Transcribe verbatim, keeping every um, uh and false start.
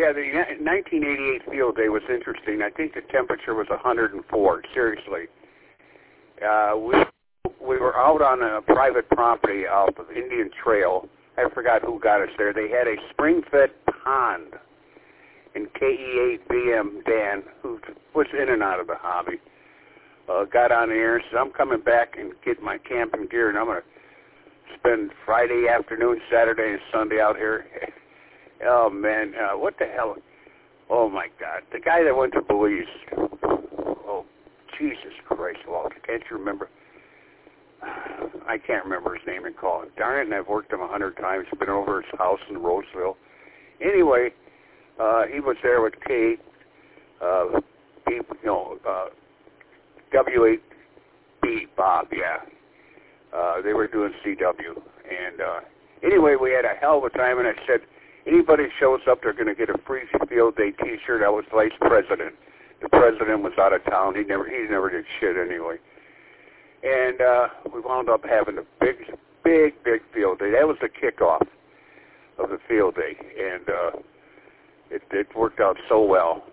Yeah, the nineteen eighty-eight field day was interesting. I think the temperature was one hundred four, seriously. Uh, we we were out on a private property off of Indian Trail. I forgot who got us there. They had a spring-fed pond. And K E eight B M Dan, who was in and out of the hobby, uh, got on the air and said, I'm coming back and get my camping gear, and I'm going to spend Friday afternoon, Saturday, and Sunday out here. Oh, man, uh, what the hell? Oh, my God. The guy that went to Belize. Oh, Jesus Christ, Walter. Can't you remember? I can't remember his name and call it. Darn it, and I've worked him a hundred times. Been over his house in Roseville. Anyway, uh, he was there with Kate, uh, he, you know, uh, W eight B, Bob, yeah. Uh, they were doing C W. And uh, anyway, we had a hell of a time, and I said, anybody shows up, they're going to get a free field day T-shirt. I was vice president. The president was out of town. He never, he never did shit anyway. And uh, we wound up having a big, big, big field day. That was the kickoff of the field day, and uh, it, it worked out so well.